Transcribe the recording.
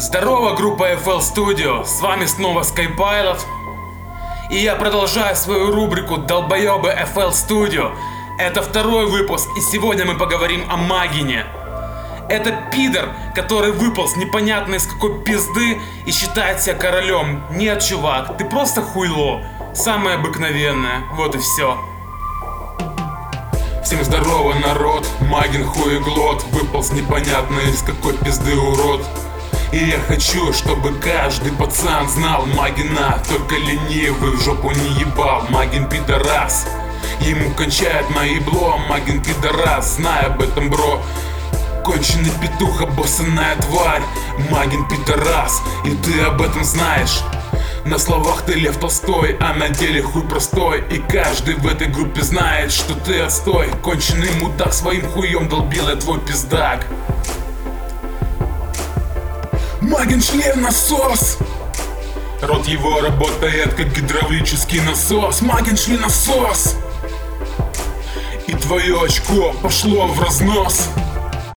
Здорово, группа FL Studio, с вами снова Skypilot. И я продолжаю свою рубрику «Долбоёбы FL Studio». Это второй выпуск, и сегодня мы поговорим о Магине. Это пидор, который выполз непонятно из какой пизды и считает себя королем. Нет, чувак, ты просто хуйло. Самое обыкновенное, вот и все. Всем здорово, народ, Магин хуеглот, выполз непонятно из какой пизды урод. И я хочу, чтобы каждый пацан знал Магина, только ленивый в жопу не ебал. Магин пидорас, ему кончает на ебло. Магин пидорас, знай об этом, бро. Конченый петух, обоссанная тварь. Магин пидорас, и ты об этом знаешь. На словах ты Лев Толстой, а на деле хуй простой. И каждый в этой группе знает, что ты отстой. Конченый мудак, своим хуем долбил я твой пиздак. Магин член насос, рот его работает как гидравлический насос. Магин членосос, и твое очко пошло в разнос.